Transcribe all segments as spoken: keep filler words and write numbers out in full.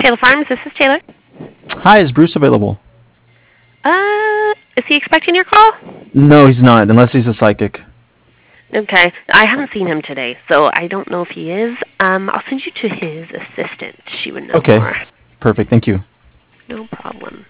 Taylor Farms. This is Taylor. Hi, is Bruce available? Uh, is he expecting your call? No, he's not, unless he's a psychic. Okay. I haven't seen him today, so I don't know if he is. Um, I'll send you to his assistant. She would know Okay. more. Perfect, thank you. No problem.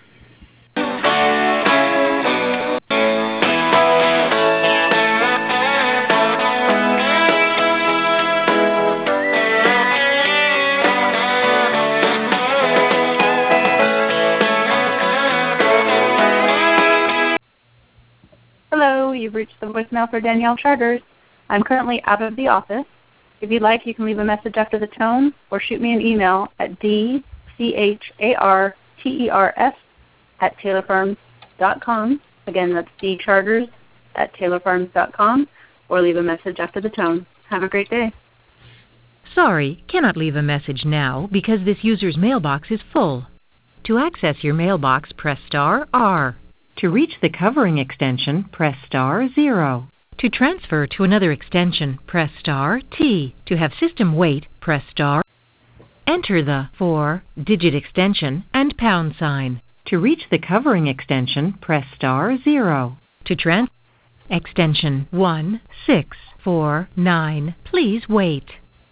Hello, you've reached the voicemail for Danielle Charters. I'm currently out of the office. If you'd like, you can leave a message after the tone or shoot me an email at d c h a r t e r s at taylor farms dot com. Again, that's dcharters at taylor farms dot com, or leave a message after the tone. Have a great day. Sorry, cannot leave a message now because this user's mailbox is full. To access your mailbox, press star R. To reach the covering extension, press star zero. To transfer to another extension, press star T. To have system wait, press star. Enter the four-digit extension and pound sign. To reach the covering extension, press star zero. To trans extension one six four nine, please wait.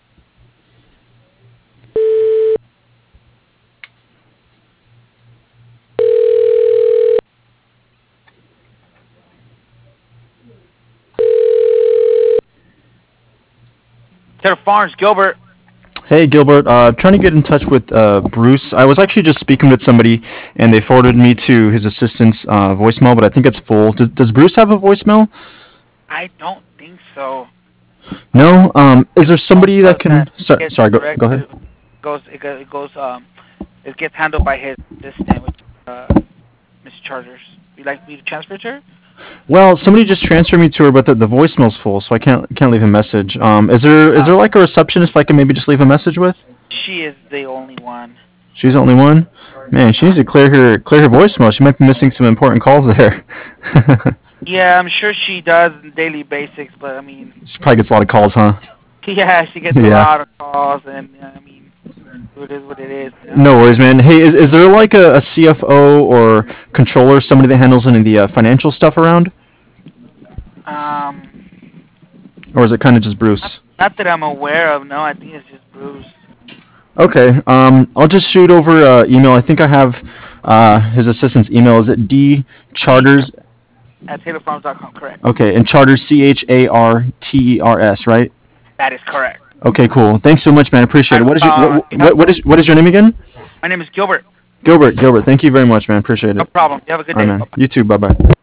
Taylor Farms, Gilbert. Hey, Gilbert. Uh, trying to get in touch with uh, Bruce. I was actually just speaking with somebody, and they forwarded me to his assistant's uh, voicemail, but I think it's full. Does, does Bruce have a voicemail? I don't think so. No? Um, is there somebody that can... So, It's sorry, go, direct- go ahead. It goes, it goes, it goes, um, it gets handled by his assistant, which, uh, Miss Charters. Would you like me to transfer to her? Well, somebody just transferred me to her, but the, the voicemail's full, so I can't can't leave a message. Um, is there is there like a receptionist I can maybe just leave a message with? She is the only one. She's the only one? Man, she needs to clear her clear her voicemail. She might be missing some important calls there. Yeah, I'm sure she does daily basics, but I mean, She probably gets a lot of calls, huh? yeah, she gets a Yeah. lot of calls, and uh, I mean, it is what it is. you know? No worries, man. Hey, is is there like a, a C F O or controller, somebody that handles any of the uh, financial stuff around, Um, or is it kind of just Bruce? not that I'm aware of. No, I think it's just Bruce. Okay. Um, I'll just shoot over uh, email. I think I have uh, his assistant's email. Is it D Charters? At taylor farms dot com, correct? Okay, and Charters C H A R T E R S, right? That is correct. Okay, cool. Thanks so much, man. Appreciate it. What is your Uh, what, what, what is what is your name again? My name is Gilbert. Gilbert. Gilbert. Thank you very much, man. Appreciate it. No problem. You have a good All day. right, man. Bye-bye. You too. Bye bye.